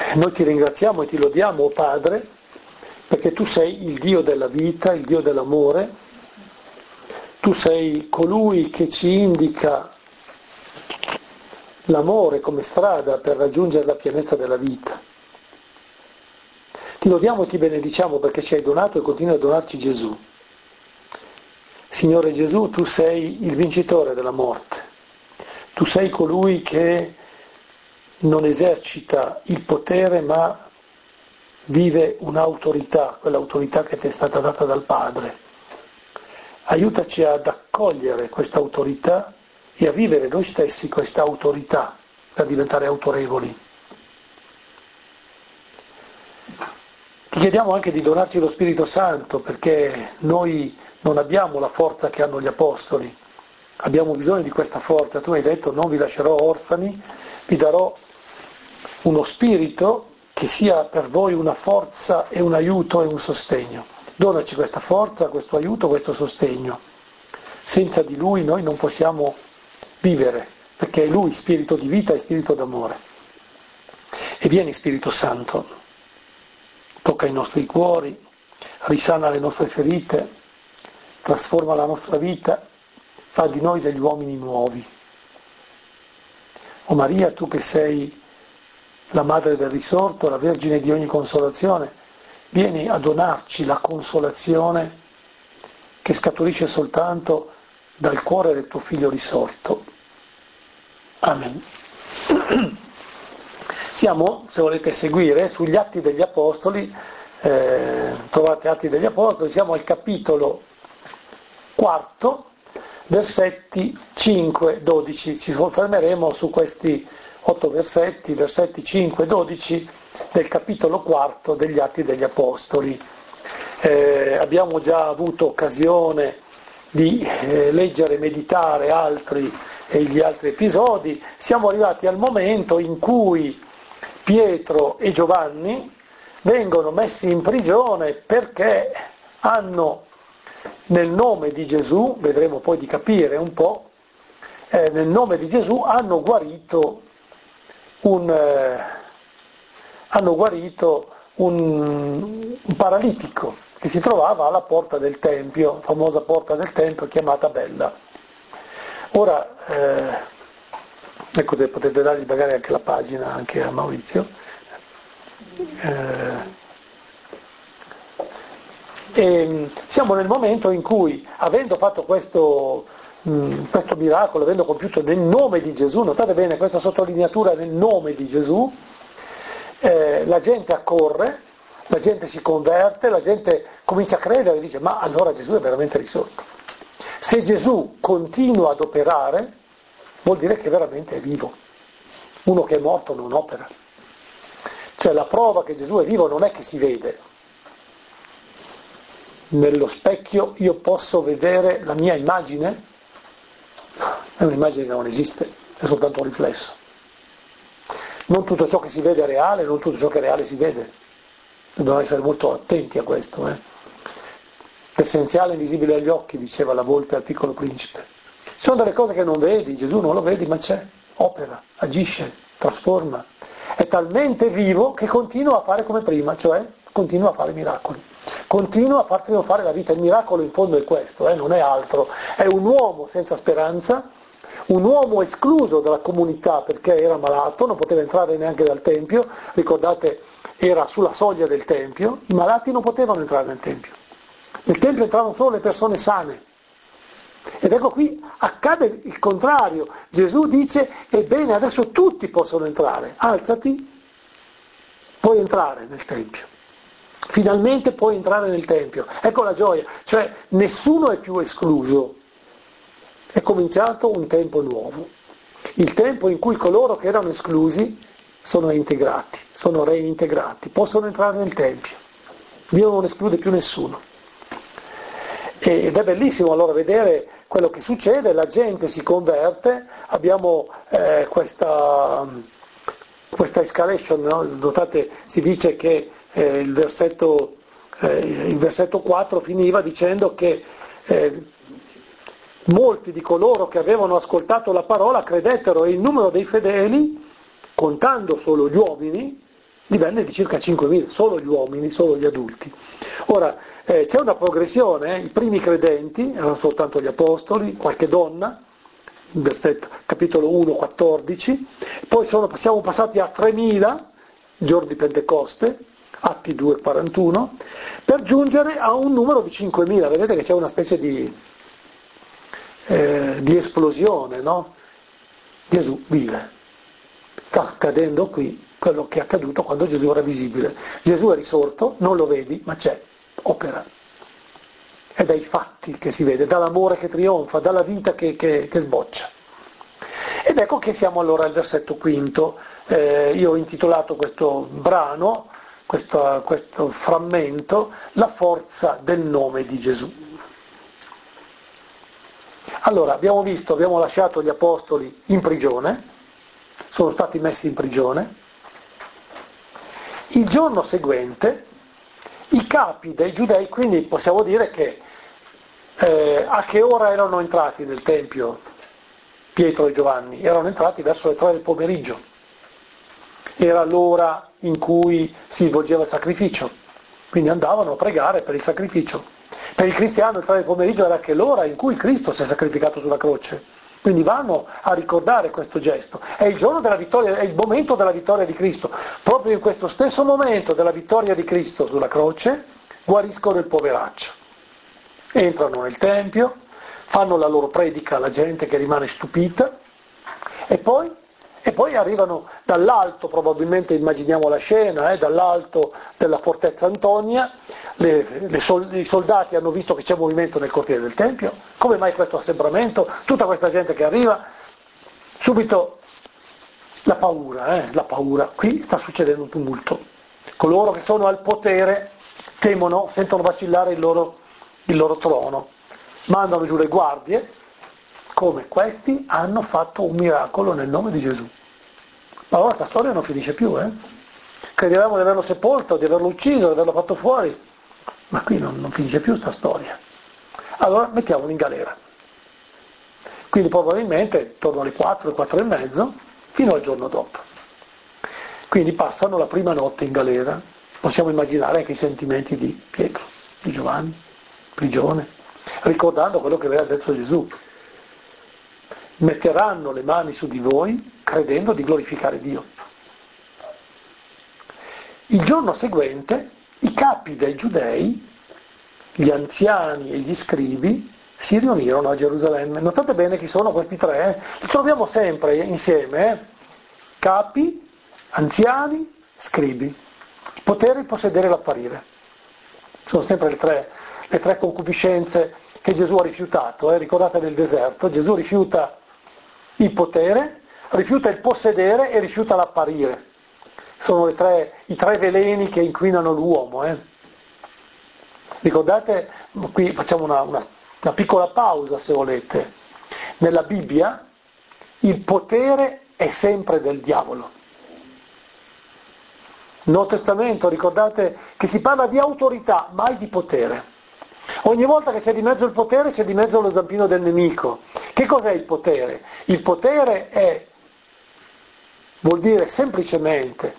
Noi ti ringraziamo e ti lodiamo, o Padre, perché tu sei il Dio della vita, il Dio dell'amore, tu sei colui che ci indica l'amore come strada per raggiungere la pienezza della vita. Ti lodiamo e ti benediciamo perché ci hai donato e continui a donarci Gesù. Signore Gesù, tu sei il vincitore della morte, tu sei colui che non esercita il potere ma vive un'autorità, quell'autorità che ti è stata data dal Padre. Aiutaci ad accogliere questa autorità e a vivere noi stessi questa autorità per diventare autorevoli. Ti chiediamo anche di donarci lo Spirito Santo perché noi non abbiamo la forza che hanno gli Apostoli, abbiamo bisogno di questa forza. Tu hai detto non vi lascerò orfani, vi darò uno spirito che sia per voi una forza e un aiuto e un sostegno. Donaci questa forza, questo aiuto, questo sostegno. Senza di Lui noi non possiamo vivere, perché è Lui spirito di vita e spirito d'amore. E vieni Spirito Santo, tocca i nostri cuori, risana le nostre ferite, trasforma la nostra vita, fa di noi degli uomini nuovi. O Maria, tu che sei la Madre del Risorto, la Vergine di ogni consolazione, vieni a donarci la consolazione che scaturisce soltanto dal cuore del tuo Figlio risorto. Amen. Siamo, se volete seguire, sugli Atti degli Apostoli, trovate Atti degli Apostoli, siamo al capitolo 4, versetti 5-12, ci soffermeremo su questi 8 versetti 5-12 del capitolo 4 degli Atti degli Apostoli. Abbiamo già avuto occasione di leggere e meditare gli altri episodi. Siamo arrivati al momento in cui Pietro e Giovanni vengono messi in prigione perché hanno nel nome di Gesù, vedremo poi di capire un po', nel nome di Gesù hanno guarito un paralitico che si trovava alla porta del Tempio, famosa porta del Tempio chiamata Bella. Ora, ecco, potete dargli magari anche la pagina, anche a Maurizio. E siamo nel momento in cui, avendo fatto questo miracolo, avendo compiuto nel nome di Gesù, notate bene questa sottolineatura nel nome di Gesù, la gente accorre, la gente si converte, la gente comincia a credere e dice ma allora Gesù è veramente risorto. Se Gesù continua ad operare vuol dire che veramente è vivo. Uno che è morto non opera. Cioè la prova che Gesù è vivo non è che si vede. Nello specchio io posso vedere la mia immagine? È un'immagine che non esiste, è soltanto un riflesso. Non tutto ciò che si vede è reale, non tutto ciò che è reale si vede. Dobbiamo essere molto attenti a questo. L'essenziale è invisibile agli occhi, diceva la volpe al piccolo principe. Ci sono delle cose che non vedi, Gesù non lo vedi, ma c'è, opera, agisce, trasforma. È talmente vivo che continua a fare come prima, cioè continua a fare miracoli. Continua a far trionfare la vita. Il miracolo in fondo è questo, non è altro. È un uomo senza speranza, un uomo escluso dalla comunità perché era malato, non poteva entrare neanche dal Tempio, ricordate, era sulla soglia del Tempio, i malati non potevano entrare nel Tempio. Nel Tempio entravano solo le persone sane. Ed ecco qui accade il contrario. Gesù dice, ebbene adesso tutti possono entrare, alzati, puoi entrare nel Tempio. Finalmente puoi entrare nel Tempio. Ecco la gioia, cioè nessuno è più escluso. È cominciato un tempo nuovo, il tempo in cui coloro che erano esclusi sono integrati, sono reintegrati, possono entrare nel Tempio. Dio non esclude più nessuno. Ed è bellissimo allora vedere quello che succede, la gente si converte, abbiamo questa escalation, no? Notate, si dice che il versetto 4 finiva dicendo che molti di coloro che avevano ascoltato la parola credettero e il numero dei fedeli, contando solo gli uomini, divenne di circa 5.000, solo gli uomini, solo gli adulti. Ora, c'è una progressione, i primi credenti erano soltanto gli apostoli, qualche donna, capitolo 1, 14, poi siamo passati a 3.000, il giorno di Pentecoste, Atti 2, 41, per giungere a un numero di 5.000, vedete che c'è una specie di esplosione, no? Gesù vive, sta accadendo qui quello che è accaduto quando Gesù era visibile. Gesù è risorto, non lo vedi, ma c'è, opera. È dai fatti che si vede, dall'amore che trionfa, dalla vita che sboccia. Ed ecco che siamo allora al versetto quinto. Io ho intitolato questo brano, questo frammento, La forza del nome di Gesù. Allora, abbiamo lasciato gli apostoli in prigione, sono stati messi in prigione. Il giorno seguente i capi dei giudei, quindi possiamo dire che a che ora erano entrati nel Tempio Pietro e Giovanni? Erano entrati verso le 3 del pomeriggio, era l'ora in cui si svolgeva il sacrificio, quindi andavano a pregare per il sacrificio. Per il cristiano il 3 del pomeriggio era anche l'ora in cui Cristo si è sacrificato sulla croce, quindi vanno a ricordare questo gesto. È il giorno della vittoria, è il momento della vittoria di Cristo. Proprio in questo stesso momento della vittoria di Cristo sulla croce guariscono il poveraccio. Entrano nel Tempio, fanno la loro predica alla gente che rimane stupita e poi arrivano dall'alto, probabilmente immaginiamo la scena, dall'alto della fortezza Antonia, i soldati hanno visto che c'è movimento nel cortile del Tempio, come mai questo assembramento, tutta questa gente che arriva, subito la paura, qui sta succedendo un tumulto, coloro che sono al potere temono, sentono vacillare il loro trono, mandano giù le guardie, come questi hanno fatto un miracolo nel nome di Gesù. Ma allora questa storia non finisce più, Credevamo di averlo sepolto, di averlo ucciso, di averlo fatto fuori, ma qui non finisce più questa storia. Allora mettiamolo in galera. Quindi probabilmente intorno alle 4, 4 e mezzo, fino al giorno dopo. Quindi passano la prima notte in galera, possiamo immaginare anche i sentimenti di Pietro, di Giovanni, prigione, ricordando quello che aveva detto Gesù. Metteranno le mani su di voi credendo di glorificare Dio. Il giorno seguente i capi dei giudei, gli anziani e gli scribi si riunirono a Gerusalemme. Notate bene chi sono questi tre, li troviamo sempre insieme, capi, anziani, scribi. Potere, possedere, l'apparire. Sono sempre le tre concupiscenze che Gesù ha rifiutato. Ricordate nel deserto, Gesù rifiuta il potere, rifiuta il possedere e rifiuta l'apparire. Sono i tre veleni che inquinano l'uomo. Ricordate, qui facciamo una piccola pausa se volete. Nella Bibbia il potere è sempre del diavolo. Nel Nuovo Testamento ricordate che si parla di autorità, mai di potere. Ogni volta che c'è di mezzo il potere c'è di mezzo lo zampino del nemico. Che cos'è il potere? Il potere vuol dire semplicemente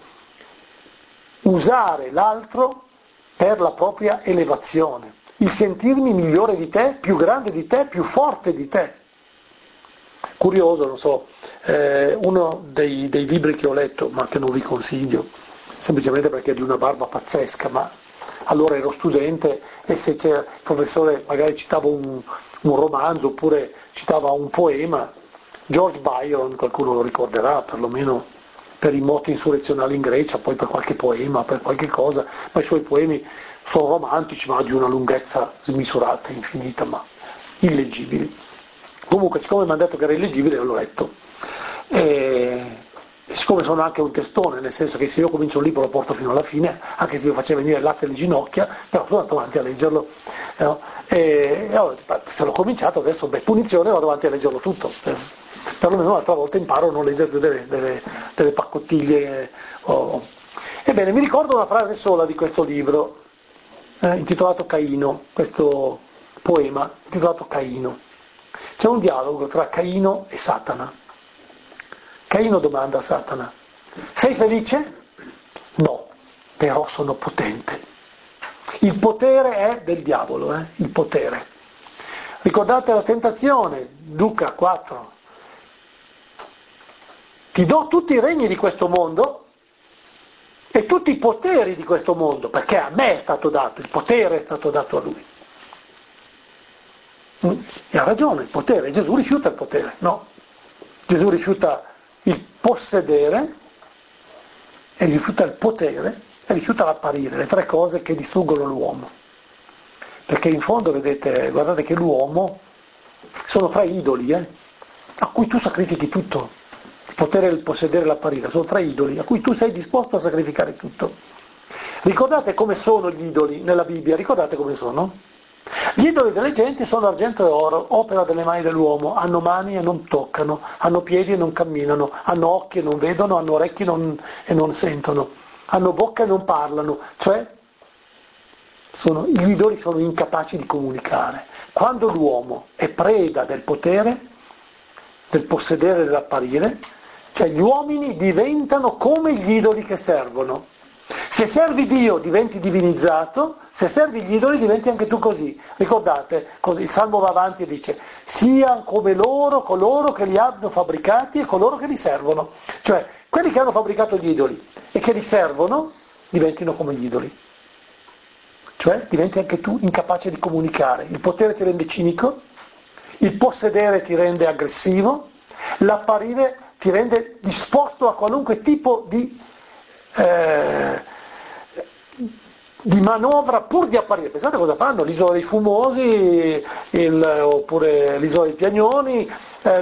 usare l'altro per la propria elevazione, il sentirmi migliore di te, più grande di te, più forte di te. Curioso, non so, uno dei libri che ho letto, ma che non vi consiglio, semplicemente perché è di una barba pazzesca, ma allora ero studente e se c'era il professore magari citava un romanzo oppure citava un poema, George Byron, qualcuno lo ricorderà, perlomeno per i moti insurrezionali in Grecia, poi per qualche poema, per qualche cosa, ma i suoi poemi sono romantici, ma di una lunghezza smisurata, infinita, ma illeggibili. Comunque, siccome mi hanno detto che era illeggibile, l'ho letto. E siccome sono anche un testone, nel senso che se io comincio un libro lo porto fino alla fine, anche se mi faceva venire il latte alle ginocchia, però sono andato avanti a leggerlo. E allora, se l'ho cominciato adesso, punizione, vado avanti a leggerlo tutto. Perlomeno un'altra volta imparo a non leggere più delle paccottiglie. Ebbene, mi ricordo una frase sola di questo libro, intitolato Caino, questo poema intitolato Caino. C'è un dialogo tra Caino e Satana. Caino domanda a Satana: sei felice? No, però sono potente. Il potere è del diavolo, il potere. Ricordate la tentazione, Luca 4. Ti do tutti i regni di questo mondo e tutti i poteri di questo mondo, perché a me è stato dato, il potere è stato dato a lui. E ha ragione, il potere. Gesù rifiuta il potere, no. Gesù rifiuta il possedere, e rifiuta il potere, e rifiuta l'apparire, le tre cose che distruggono l'uomo. Perché in fondo, vedete, guardate che l'uomo sono tre idoli, a cui tu sacrifichi tutto. Il potere, il possedere e l'apparire, sono tre idoli, a cui tu sei disposto a sacrificare tutto. Ricordate come sono gli idoli nella Bibbia, ricordate come sono? Gli idoli delle genti sono argento e oro, opera delle mani dell'uomo, hanno mani e non toccano, hanno piedi e non camminano, hanno occhi e non vedono, hanno orecchi e non sentono, hanno bocca e non parlano, cioè gli idoli sono incapaci di comunicare. Quando l'uomo è preda del potere, del possedere e dell'apparire, cioè gli uomini diventano come gli idoli che servono. Se servi Dio diventi divinizzato, se servi gli idoli diventi anche tu così. Ricordate, il Salmo va avanti e dice: sia come loro, coloro che li hanno fabbricati e coloro che li servono. Cioè, quelli che hanno fabbricato gli idoli e che li servono diventino come gli idoli. Cioè, diventi anche tu incapace di comunicare. Il potere ti rende cinico, il possedere ti rende aggressivo, l'apparire ti rende disposto a qualunque tipo di manovra pur di apparire. Pensate cosa fanno? L'isola dei fumosi, oppure l'isola dei piagnoni,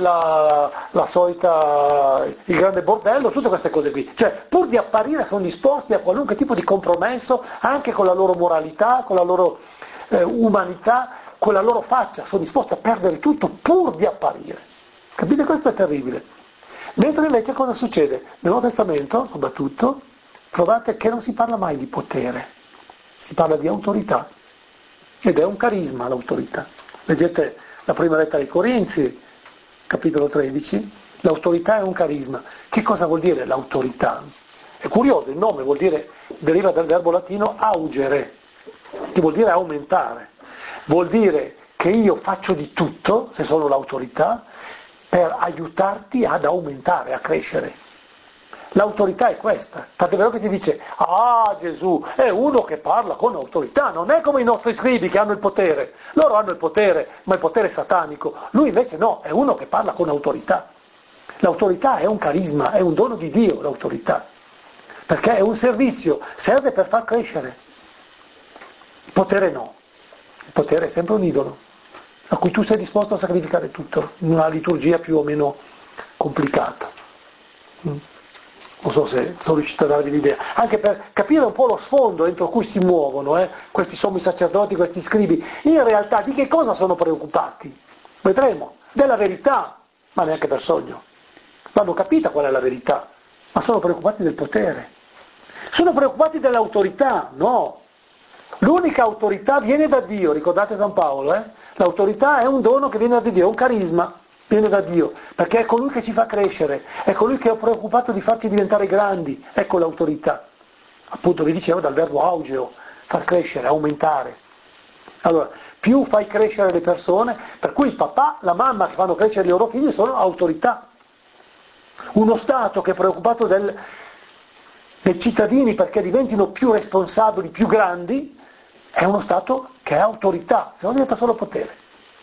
la solita, il grande bordello, tutte queste cose qui. Cioè, pur di apparire sono disposti a qualunque tipo di compromesso, anche con la loro moralità, con la loro umanità, con la loro faccia, sono disposti a perdere tutto pur di apparire. Capite? Questo è terribile. Mentre invece cosa succede? Nel Nuovo Testamento, soprattutto, trovate che non si parla mai di potere, si parla di autorità, ed è un carisma l'autorità. Leggete la prima lettera ai Corinzi, capitolo 13, l'autorità è un carisma. Che cosa vuol dire l'autorità? È curioso, il nome deriva dal verbo latino augere, che vuol dire aumentare. Vuol dire che io faccio di tutto, se sono l'autorità, per aiutarti ad aumentare, a crescere. L'autorità è questa, tant'è vero che si dice: Gesù è uno che parla con autorità, non è come i nostri scribi che hanno il potere, loro hanno il potere, ma il potere è satanico, lui invece no, è uno che parla con autorità. L'autorità è un carisma, è un dono di Dio l'autorità, perché è un servizio, serve per far crescere. Il potere no, il potere è sempre un idolo, a cui tu sei disposto a sacrificare tutto, in una liturgia più o meno complicata. Non so se sono riuscito a darvi l'idea, anche per capire un po' lo sfondo entro cui si muovono questi sommi sacerdoti, questi scribi. In realtà di che cosa sono preoccupati? Vedremo, della verità, ma neanche per sogno. L'hanno capita qual è la verità, ma sono preoccupati del potere. Sono preoccupati dell'autorità, no. L'unica autorità viene da Dio, ricordate San Paolo, L'autorità è un dono che viene da Dio, è un carisma. Viene da Dio, perché è colui che ci fa crescere, è colui che è preoccupato di farci diventare grandi, ecco l'autorità. Appunto vi dicevo dal verbo augeo, far crescere, aumentare. Allora, più fai crescere le persone, per cui il papà, la mamma che fanno crescere i loro figli sono autorità. Uno Stato che è preoccupato dei cittadini perché diventino più responsabili, più grandi, è uno Stato che è autorità, se no diventa solo potere.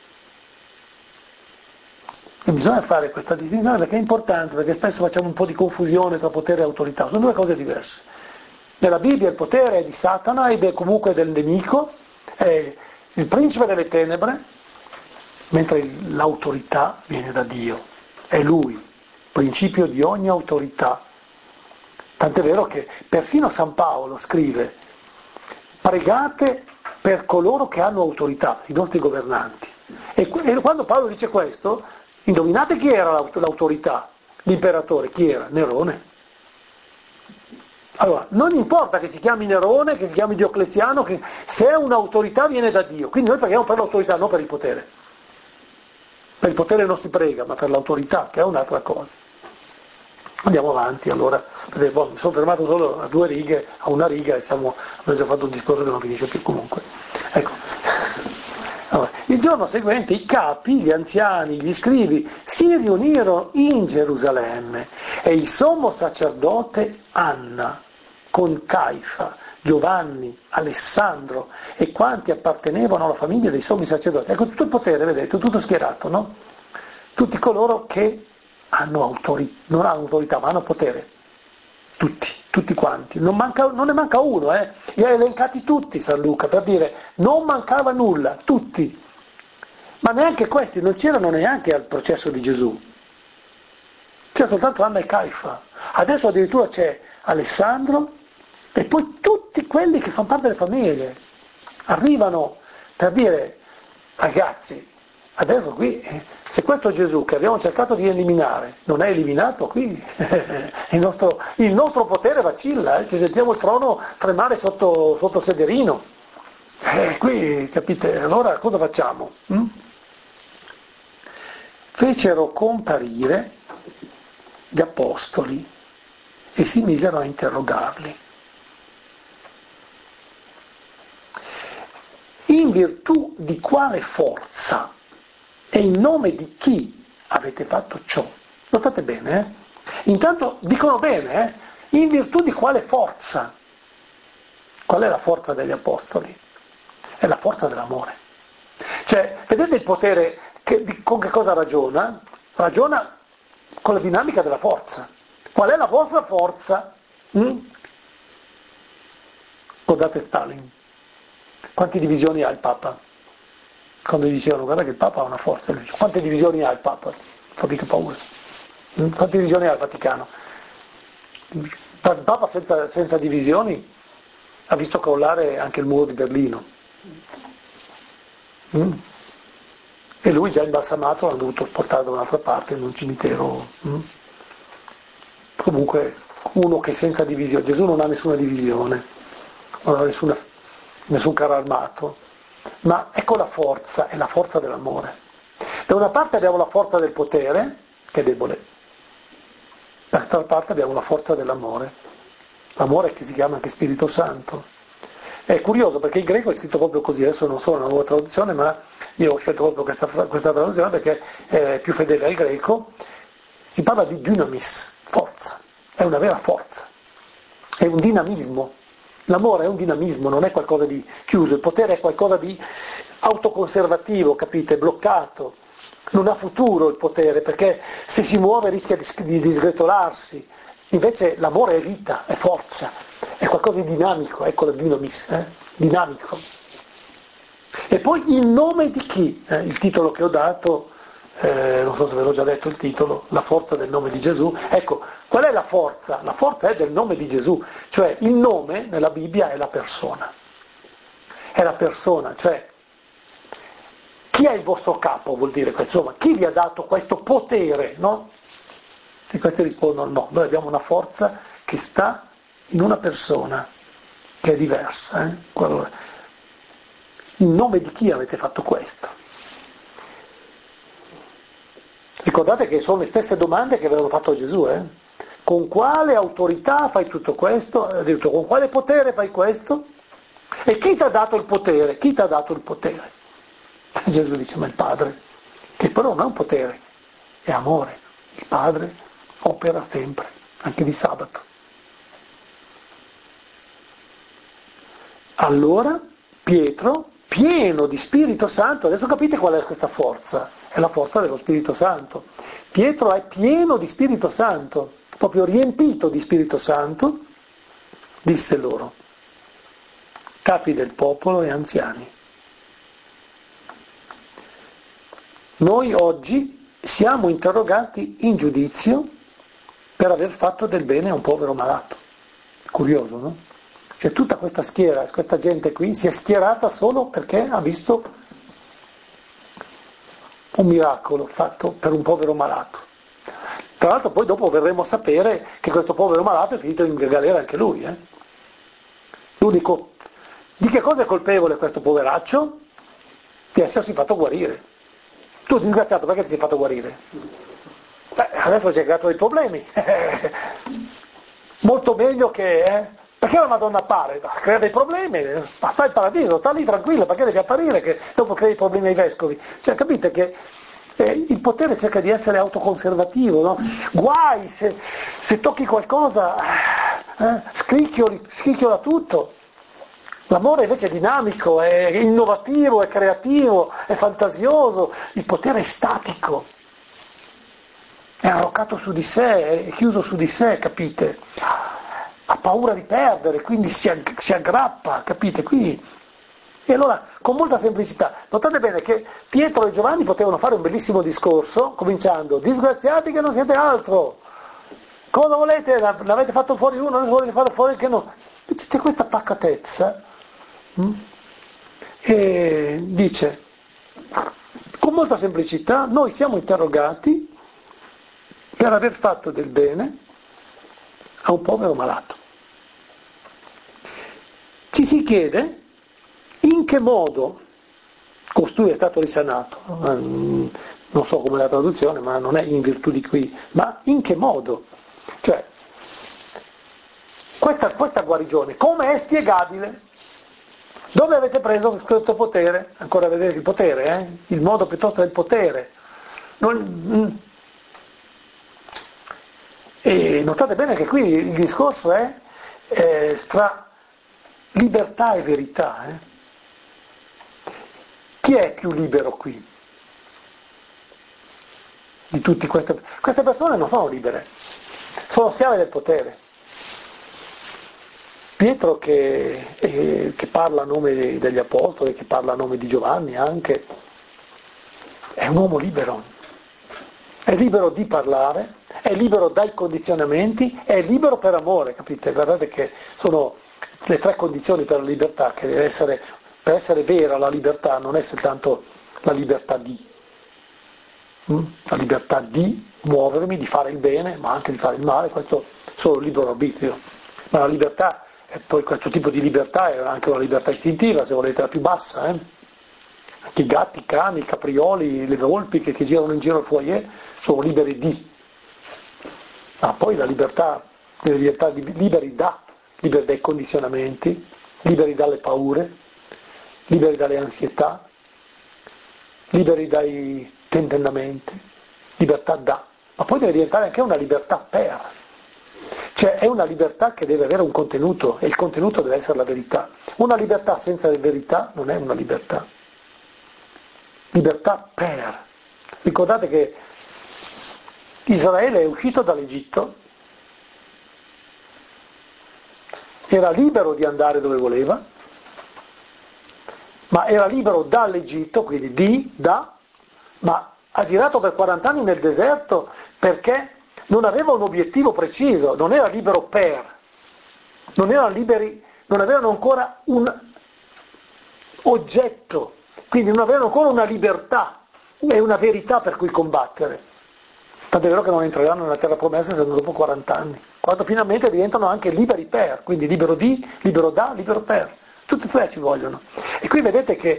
E bisogna fare questa distinzione perché è importante, perché spesso facciamo un po' di confusione tra potere e autorità, sono due cose diverse. Nella Bibbia il potere è di Satana ed è comunque del nemico, è il principe delle tenebre, mentre l'autorità viene da Dio, è Lui, principio di ogni autorità. Tant'è vero che perfino San Paolo scrive: pregate per coloro che hanno autorità, i nostri governanti. E quando Paolo dice questo, indovinate chi era l'autorità? L'imperatore, chi era? Nerone. Allora, non importa che si chiami Nerone, che si chiami Diocleziano, se è un'autorità viene da Dio. Quindi noi preghiamo per l'autorità, non per il potere. Per il potere non si prega, ma per l'autorità, che è un'altra cosa. Andiamo avanti allora, perché mi sono fermato solo a 2 righe, a una riga e abbiamo già fatto un discorso che non finisce più comunque. Ecco. Allora, il giorno seguente i capi, gli anziani, gli scribi si riunirono in Gerusalemme e il sommo sacerdote Anna con Caifa, Giovanni, Alessandro e quanti appartenevano alla famiglia dei sommi sacerdoti. Ecco tutto il potere, vedete, tutto schierato, no? Tutti coloro che non hanno autorità, ma hanno potere. Tutti quanti. Non ne manca uno, Li ha elencati tutti San Luca, per dire, non mancava nulla, tutti. Ma neanche questi non c'erano neanche al processo di Gesù. C'era soltanto Anna e Caifa. Adesso addirittura c'è Alessandro e poi tutti quelli che fanno parte delle famiglie. Arrivano per dire, ragazzi, adesso qui, se questo Gesù che abbiamo cercato di eliminare non è eliminato, qui il nostro potere vacilla, ci sentiamo il trono tremare sotto sederino. Qui, capite, allora cosa facciamo? Fecero comparire gli apostoli e si misero a interrogarli. In virtù di quale forza e in nome di chi avete fatto ciò? Notate bene, Intanto dicono bene, in virtù di quale forza? Qual è la forza degli apostoli? È la forza dell'amore. Cioè, vedete il potere, con che cosa ragiona? Ragiona con la dinamica della forza. Qual è la vostra forza? Guardate Stalin. Quante divisioni ha il Papa? Quando gli dicevano, guarda che il Papa ha una forza, lui dice, quante divisioni ha il Papa? Fa mica paura. Quante divisioni ha il Vaticano? Il Papa senza divisioni ha visto crollare anche il muro di Berlino. E lui già imbalsamato l'ha dovuto portare da un'altra parte, in un cimitero. Comunque, uno che senza divisione, Gesù non ha nessuna divisione, non ha nessun carro armato, ma ecco la forza, è la forza dell'amore. Da una parte abbiamo la forza del potere, che è debole, dall'altra parte abbiamo la forza dell'amore, l'amore che si chiama anche Spirito Santo. È curioso perché il greco è scritto proprio così, adesso non so una nuova traduzione, ma io ho scelto proprio questa traduzione perché è più fedele al greco. Si parla di dynamis, forza, è una vera forza, è un dinamismo. L'amore è un dinamismo, non è qualcosa di chiuso, il potere è qualcosa di autoconservativo, capite, bloccato, non ha futuro il potere perché se si muove rischia di sgretolarsi, invece l'amore è vita, è forza, è qualcosa di dinamico, ecco la dynamis, dinamico. E poi in nome di chi? Il titolo che ho dato, non so se ve l'ho già detto il titolo, la forza del nome di Gesù. Ecco, qual è la forza? La forza è del nome di Gesù, cioè il nome nella Bibbia è la persona. È la persona, cioè chi è il vostro capo vuol dire questo, insomma, chi vi ha dato questo potere, no? E questi rispondono no, noi abbiamo una forza che sta in una persona che è diversa. In nome di chi avete fatto questo? Ricordate che sono le stesse domande che avevano fatto a Gesù, Con quale autorità fai tutto questo? Ha detto, con quale potere fai questo? E chi ti ha dato il potere? Chi ti ha dato il potere? E Gesù dice, ma il Padre, che però non è un potere, è amore. Il Padre opera sempre, anche di sabato. Allora Pietro, pieno di Spirito Santo, adesso capite qual è questa forza? È la forza dello Spirito Santo. Pietro è pieno di Spirito Santo, proprio riempito di Spirito Santo, disse loro, capi del popolo e anziani, noi oggi siamo interrogati in giudizio per aver fatto del bene a un povero malato. Curioso, no? Cioè tutta questa schiera, questa gente qui si è schierata solo perché ha visto un miracolo fatto per un povero malato. Tra l'altro poi dopo verremo a sapere che questo povero malato è finito in galera anche lui. L'unico, di che cosa è colpevole questo poveraccio? Di essersi fatto guarire. Tu disgraziato, perché ti sei fatto guarire? Adesso ci hai creato dei problemi. Molto meglio che... Perché la Madonna appare? Crea dei problemi, ma sta in paradiso, sta lì tranquilla, perché devi apparire che dopo crea i problemi ai vescovi? Cioè, capite che il potere cerca di essere autoconservativo, no? Guai se tocchi qualcosa, scricchiola tutto. L'amore invece è dinamico, è innovativo, è creativo, è fantasioso, il potere è statico, è arroccato su di sé, è chiuso su di sé, capite? Ha paura di perdere, quindi si aggrappa, capite? E allora, con molta semplicità, notate bene che Pietro e Giovanni potevano fare un bellissimo discorso, cominciando, disgraziati che non siete altro, cosa volete? L'avete fatto fuori uno, non volete fare fuori che no. C'è questa pacatezza, e dice, con molta semplicità, noi siamo interrogati per aver fatto del bene a un povero malato. Ci si chiede in che modo costui è stato risanato, non so come la traduzione, ma non è in virtù di qui, ma in che modo? Cioè, questa guarigione, come è spiegabile? Dove avete preso questo potere? Ancora a vedere il potere, il modo piuttosto del potere. E notate bene che qui il discorso è tra libertà e verità. Chi è più libero qui? Di tutte queste persone non sono libere, sono schiave del potere. Pietro che parla a nome degli apostoli, che parla a nome di Giovanni anche, è un uomo libero, è libero di parlare, è libero dai condizionamenti, è libero per amore, capite? Guardate che sono le tre condizioni per la libertà, che deve essere, per essere vera la libertà non è soltanto la libertà di muovermi, di fare il bene, ma anche di fare il male, questo è solo il libero arbitrio, ma la libertà, e poi questo tipo di libertà è anche una libertà istintiva, se volete, la più bassa, Anche i gatti, i cani, i caprioli, le volpi che girano in giro al foyer sono liberi di. Ma poi la libertà, liberi dai condizionamenti, liberi dalle paure, liberi dalle ansietà, liberi dai tentennamenti, libertà da. Ma poi deve diventare anche una libertà per. Cioè è una libertà che deve avere un contenuto e il contenuto deve essere la verità. Una libertà senza verità non è una libertà. Libertà per. Ricordate che Israele è uscito dall'Egitto, era libero di andare dove voleva, ma era libero dall'Egitto, quindi ma ha girato per 40 anni nel deserto perché non aveva un obiettivo preciso, non era libero per, non avevano ancora un oggetto, quindi non avevano ancora una libertà e una verità per cui combattere. Tant'è vero che non entreranno nella terra promessa se non dopo 40 anni, quando finalmente diventano anche liberi per, quindi libero di, libero da, libero per. Tutti e tre ci vogliono. E qui vedete che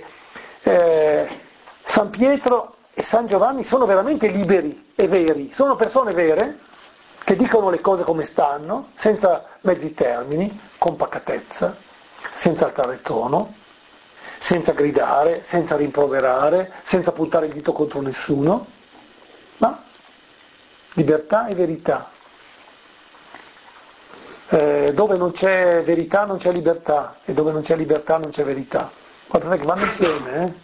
San Pietro e San Giovanni sono veramente liberi e veri, sono persone vere che dicono le cose come stanno, senza mezzi termini, con pacatezza, senza alzare tono, senza gridare, senza rimproverare, senza puntare il dito contro nessuno, ma libertà e verità. Dove non c'è verità non c'è libertà, e dove non c'è libertà non c'è verità. Guardate che vanno insieme,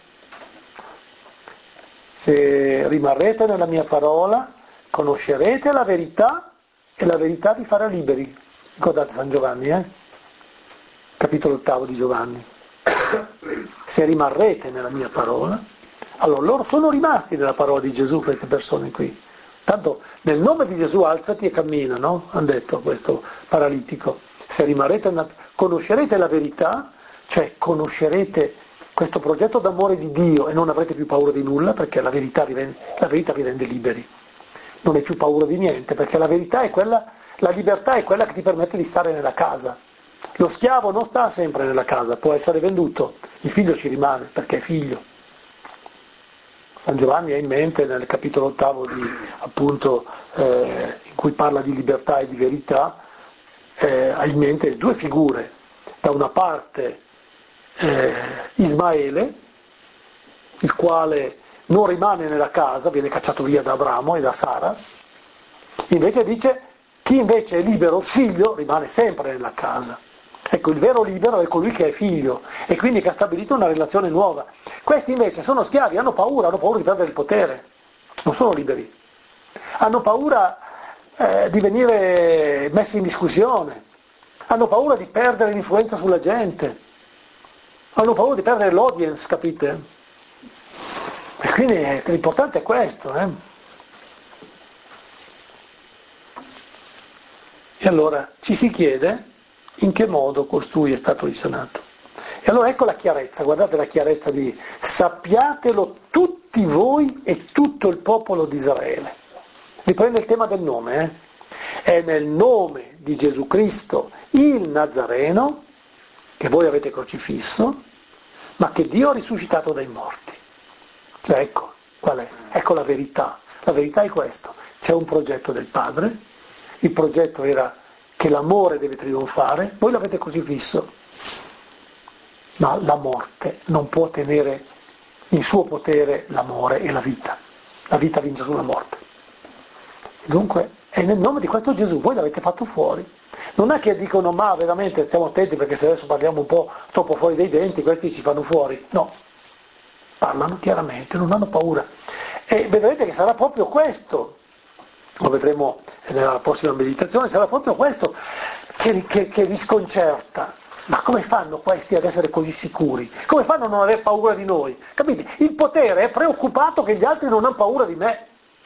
Se rimarrete nella mia parola, conoscerete la verità e la verità vi farà liberi. Ricordate San Giovanni, Capitolo 8 di Giovanni. Se rimarrete nella mia parola, allora loro sono rimasti nella parola di Gesù, queste persone qui. Tanto nel nome di Gesù alzati e cammina, no? Hanno detto questo paralitico. Se rimarrete, conoscerete la verità, cioè conoscerete questo progetto d'amore di Dio e non avrete più paura di nulla, perché la verità vi rende liberi. Non hai più paura di niente, perché la verità è quella, la libertà è quella che ti permette di stare nella casa. Lo schiavo non sta sempre nella casa, può essere venduto, il figlio ci rimane perché è figlio. San Giovanni ha in mente nel capitolo 8 appunto, in cui parla di libertà e di verità, ha in mente due figure. Da una parte Ismaele, il quale non rimane nella casa, viene cacciato via da Abramo e da Sara, invece dice chi invece è libero, figlio, rimane sempre nella casa. Ecco, il vero libero è colui che è figlio e quindi che ha stabilito una relazione nuova. Questi invece sono schiavi, hanno paura di perdere il potere, non sono liberi, hanno paura di venire messi in discussione, hanno paura di perdere l'influenza sulla gente, hanno paura di perdere l'audience, capite? E quindi l'importante è questo. E allora ci si chiede in che modo costui è stato risanato. E allora ecco la chiarezza, guardate la chiarezza di sappiatelo tutti voi e tutto il popolo di Israele. Riprende il tema del nome, È nel nome di Gesù Cristo, il Nazareno, che voi avete crocifisso, ma che Dio ha risuscitato dai morti. Cioè ecco, qual è? Ecco la verità. La verità è questo. C'è un progetto del Padre, il progetto era che l'amore deve trionfare, voi l'avete crocifisso, ma la morte non può tenere in suo potere l'amore e la vita. La vita vince sulla morte. Dunque, è nel nome di questo Gesù, voi l'avete fatto fuori. Non è che dicono, ma veramente stiamo attenti perché se adesso parliamo un po' troppo fuori dai denti, questi ci fanno fuori. No, parlano chiaramente, non hanno paura. E vedrete che sarà proprio questo, lo vedremo nella prossima meditazione, sarà proprio questo che li sconcerta. Ma come fanno questi ad essere così sicuri? Come fanno a non aver paura di noi? Capite? Il potere è preoccupato che gli altri non hanno paura di me.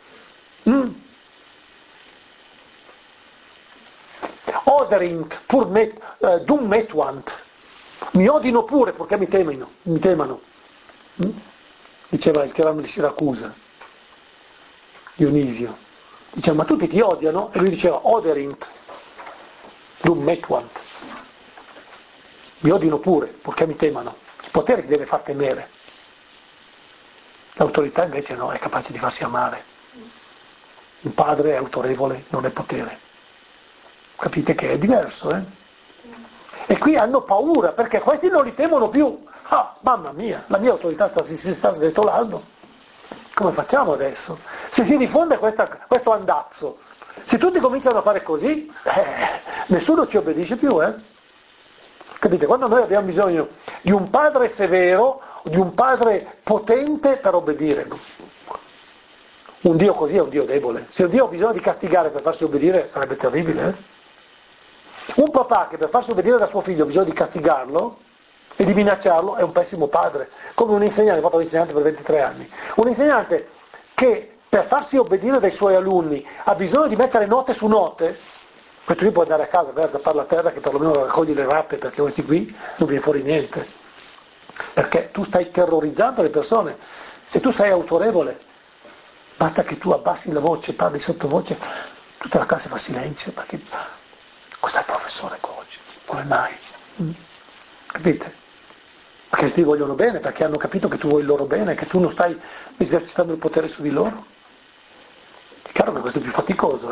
Odering pur dum metuant. Mi odino pure perché mi temano. Diceva il tiranno di Siracusa, Dionisio. Diceva, ma tutti ti odiano? E lui diceva, Odering dum metuant. Mi odino pure, perché mi temano. Il potere ti deve far temere. L'autorità invece no, è capace di farsi amare. Un padre è autorevole, non è potere. Capite che è diverso, E qui hanno paura, perché questi non li temono più. Ah, mamma mia, la mia autorità si sta svetolando. Come facciamo adesso? Se si diffonde questo andazzo, se tutti cominciano a fare così, nessuno ci obbedisce più, Capite? Quando noi abbiamo bisogno di un padre severo, di un padre potente per obbedire. Un Dio così è un Dio debole. Se un Dio ha bisogno di castigare per farsi obbedire, sarebbe terribile, Un papà che per farsi obbedire da suo figlio ha bisogno di castigarlo e di minacciarlo è un pessimo padre. Come un insegnante, ho fatto l'insegnante per 23 anni. Un insegnante che per farsi obbedire dai suoi alunni ha bisogno di mettere note su note, questo qui può andare a casa, a zappare la terra che perlomeno raccoglie le rappe, perché questi qui non viene fuori niente. Perché tu stai terrorizzando le persone. Se tu sei autorevole, basta che tu abbassi la voce, parli sottovoce, tutta la classe fa silenzio, perché cos'è il professore oggi? Come mai? Capite? Perché ti vogliono bene, perché hanno capito che tu vuoi il loro bene, che tu non stai esercitando il potere su di loro. È chiaro che questo è più faticoso,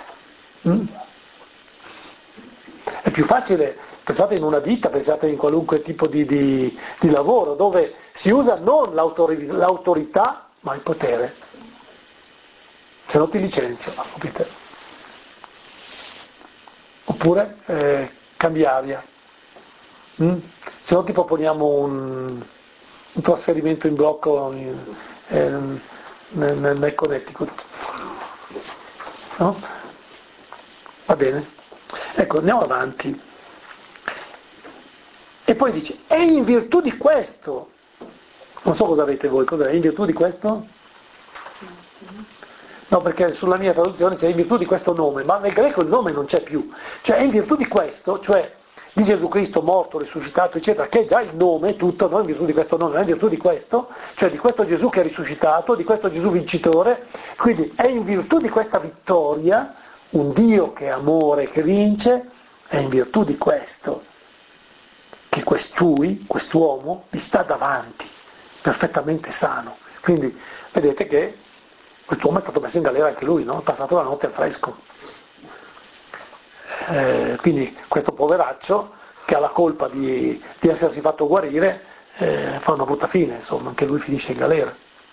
È più facile, pensate in una ditta, pensate in qualunque tipo di lavoro, dove si usa non l'autorità, ma il potere. Se no ti licenzio, capite? Oppure cambi aria. Se no ti proponiamo un trasferimento in blocco nel Connecticut. No? Va bene? Ecco, andiamo avanti. E poi dice, è in virtù di questo, non so cosa avete voi, cos'è? In virtù di questo? No, perché sulla mia traduzione c'è in virtù di questo nome, ma nel greco il nome non c'è più. Cioè è in virtù di questo, cioè di Gesù Cristo morto, risuscitato, eccetera, che è già il nome, tutto, non in virtù di questo nome, ma in virtù di questo, cioè di questo Gesù che è risuscitato, di questo Gesù vincitore, quindi è in virtù di questa vittoria, un Dio che è amore, che vince, è in virtù di questo che quest'uomo vi sta davanti, perfettamente sano. Quindi vedete che quest'uomo è stato messo in galera anche lui, no? Ha passato la notte al fresco. Quindi questo poveraccio che ha la colpa di essersi fatto guarire fa una brutta fine, insomma, anche lui finisce in galera.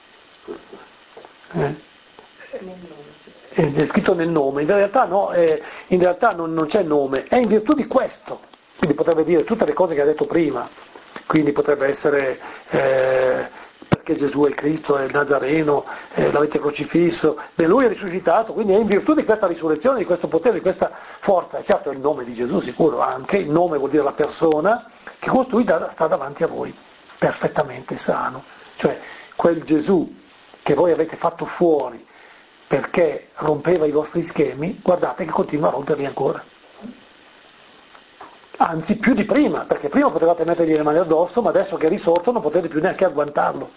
È scritto nel nome, in realtà no, in realtà non c'è nome, è in virtù di questo, quindi potrebbe dire tutte le cose che ha detto prima, quindi potrebbe essere perché Gesù è il Cristo, è il Nazareno, l'avete crocifisso, beh, lui è risuscitato, quindi è in virtù di questa risurrezione, di questo potere, di questa forza, e certo è il nome di Gesù sicuro, anche il nome vuol dire la persona che costui sta davanti a voi, perfettamente sano, cioè quel Gesù che voi avete fatto fuori perché rompeva i vostri schemi, guardate che continua a romperli ancora. Anzi, più di prima, perché prima potevate mettergli le mani addosso, ma adesso che è risorto non potete più neanche agguantarlo.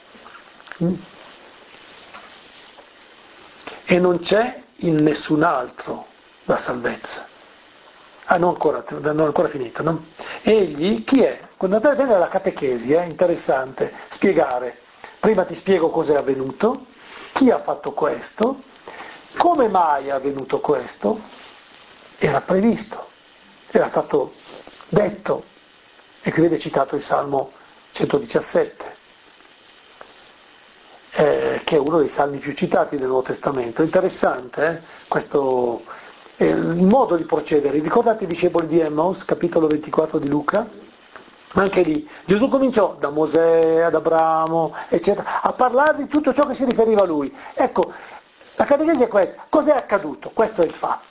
E non c'è in nessun altro la salvezza. Non ancora finito, no? Egli, chi è? Quando andate a vedere la catechesi, è interessante spiegare. Prima ti spiego cosa è avvenuto, chi ha fatto questo, come mai è avvenuto questo, era previsto, era stato detto, e qui vede citato il Salmo 117, che è uno dei salmi più citati del Nuovo Testamento. Interessante, questo il modo di procedere. Ricordate i discepoli di Emmaus, capitolo 24 di Luca? Anche lì Gesù cominciò da Mosè ad Abramo, eccetera, a parlare di tutto ciò che si riferiva a lui. Ecco, la catechesi è questa. Cos'è accaduto? Questo è il fatto.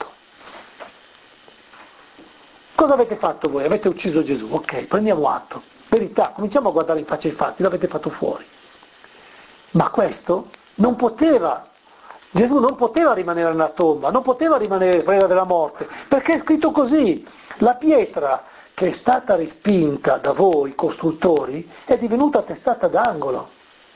Cosa avete fatto voi? Avete ucciso Gesù, ok, prendiamo atto. Verità, cominciamo a guardare in faccia i fatti, l'avete fatto fuori. Ma questo non poteva, Gesù non poteva rimanere nella tomba, non poteva rimanere preda della morte, perché è scritto così, la pietra che è stata respinta da voi costruttori è divenuta testata d'angolo.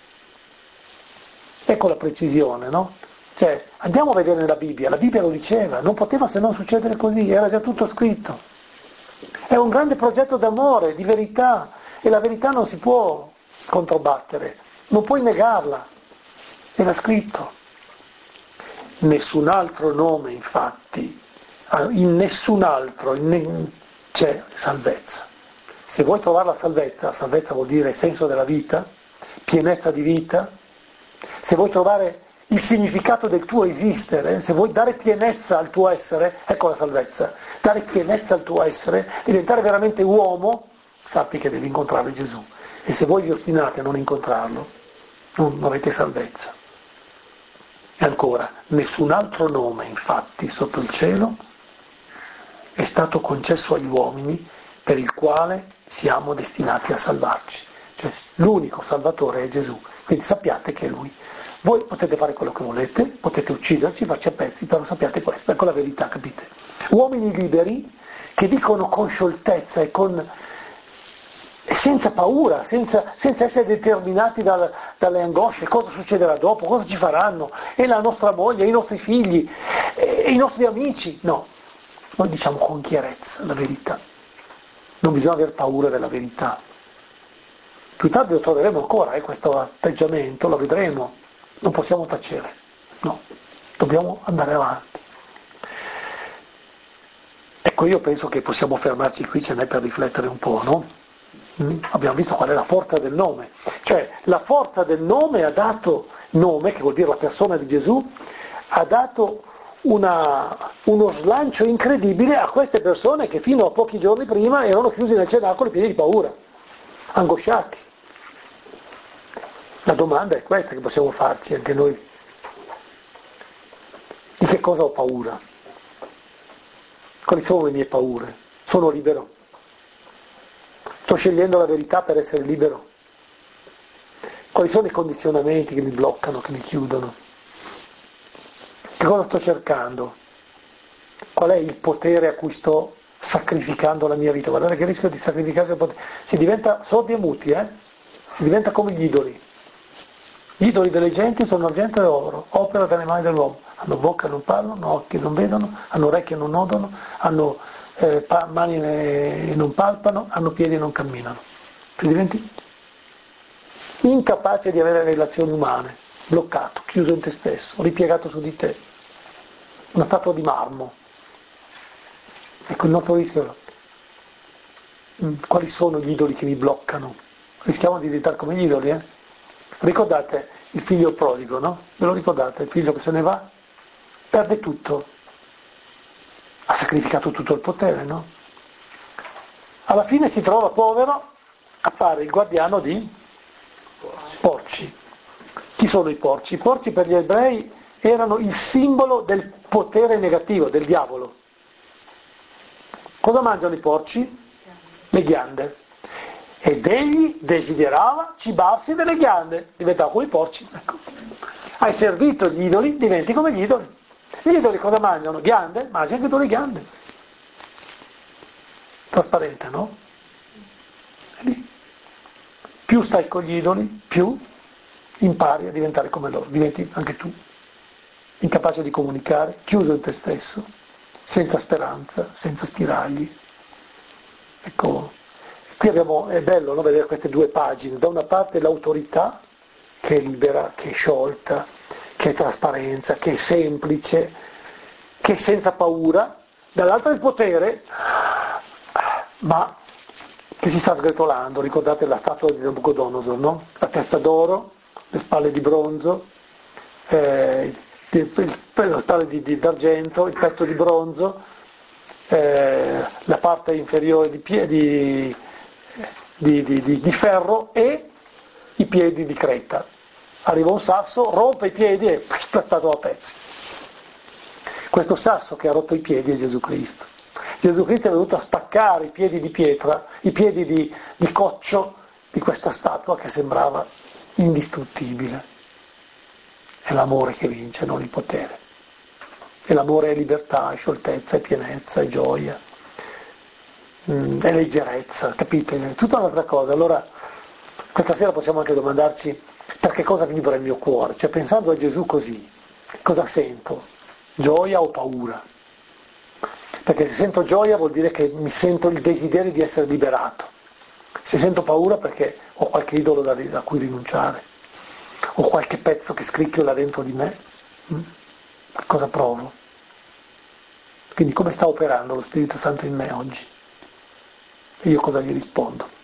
Ecco la precisione, no? Cioè, andiamo a vedere la Bibbia lo diceva, non poteva se non succedere così, era già tutto scritto. È un grande progetto d'amore, di verità, e la verità non si può controbattere, non puoi negarla, era scritto. Nessun altro nome, infatti, in nessun altro c'è salvezza. Se vuoi trovare la salvezza vuol dire senso della vita, pienezza di vita. Se vuoi trovare il significato del tuo esistere, se vuoi dare pienezza al tuo essere, ecco la salvezza. Dare pienezza al tuo essere, diventare veramente uomo, sappi che devi incontrare Gesù. E se voi vi ostinate a non incontrarlo, non avete salvezza. E ancora, nessun altro nome, infatti, sotto il cielo è stato concesso agli uomini per il quale siamo destinati a salvarci. Cioè, l'unico Salvatore è Gesù. Quindi sappiate che è Lui. Voi potete fare quello che volete, potete ucciderci, farci a pezzi, però sappiate questo, ecco la verità, capite? Uomini liberi che dicono con scioltezza e senza paura, senza essere determinati dalle angosce, cosa succederà dopo, cosa ci faranno, e la nostra moglie, i nostri figli, e i nostri amici. No, noi diciamo con chiarezza la verità. Non bisogna aver paura della verità. Più tardi lo troveremo ancora, questo atteggiamento, lo vedremo. Non possiamo tacere, no, dobbiamo andare avanti. Ecco, io penso che possiamo fermarci qui, ce n'è per riflettere un po', no? Abbiamo visto qual è la forza del nome. Cioè, la forza del nome ha dato, nome, che vuol dire la persona di Gesù, ha dato uno slancio incredibile a queste persone che fino a pochi giorni prima erano chiusi nel cenacolo pieni di paura, angosciati. La domanda è questa che possiamo farci anche noi. Di che cosa ho paura? Quali sono le mie paure? Sono libero? Sto scegliendo la verità per essere libero? Quali sono i condizionamenti che mi bloccano, che mi chiudono? Che cosa sto cercando? Qual è il potere a cui sto sacrificando la mia vita? Guardate che rischio di sacrificare il potere. Si diventa sordi e muti, si diventa come gli idoli. Gli idoli delle genti sono argento e oro, opera delle mani dell'uomo. Hanno bocca e non parlano, hanno occhi e non vedono, hanno orecchie e non odono, hanno mani e non palpano, hanno piedi e non camminano. Ti diventi? incapace di avere relazioni umane, bloccato, chiuso in te stesso, ripiegato su di te, una statua di marmo. Ecco il nostro rischio. Quali sono gli idoli che mi bloccano? Rischiamo di diventare come gli idoli, eh? Ricordate il figlio prodigo, no? Ve lo ricordate? Il figlio che se ne va? Perde tutto. Ha sacrificato tutto il potere, no? Alla fine si trova povero, appare il guardiano di porci. Chi sono i porci? I porci per gli ebrei erano il simbolo del potere negativo, del diavolo. Cosa mangiano i porci? Le ghiande. Ed egli desiderava cibarsi delle ghiande, diventava come i porci. Ecco. Hai servito gli idoli, diventi come gli idoli. Gli idoli cosa mangiano? Ghiande? Mangi anche tu le ghiande. Trasparente, no? È lì. Più stai con gli idoli, più impari a diventare come loro, diventi anche tu incapace di comunicare, chiuso in te stesso, senza speranza, senza spiragli. Ecco, qui è bello, no, vedere queste due pagine, da una parte l'autorità che è libera, che è sciolta, che è trasparenza, che è semplice, che è senza paura, dall'altra il potere, ma che si sta sgretolando. Ricordate la statua di Nabucodonosor, no? La testa d'oro, le spalle di bronzo, le spalle d'argento, il petto di bronzo, la parte inferiore di ferro e i piedi di creta. Arriva un sasso, rompe i piedi e spezzato a pezzi. Questo sasso che ha rotto i piedi è Gesù Cristo. Gesù Cristo è venuto a spaccare i piedi di pietra, i piedi di coccio di questa statua che sembrava indistruttibile. È l'amore che vince, non il potere. E l'amore è libertà, è scioltezza, è pienezza, è gioia, è leggerezza, capite? È tutta un'altra cosa. Allora, questa sera possiamo anche domandarci perché cosa vibra il mio cuore? Cioè, pensando a Gesù così, cosa sento? Gioia o paura? Perché se sento gioia vuol dire che mi sento il desiderio di essere liberato. Se sento paura perché ho qualche idolo da cui rinunciare, ho qualche pezzo che scricchiola dentro di me, cosa provo? Quindi come sta operando lo Spirito Santo in me oggi? E io cosa gli rispondo?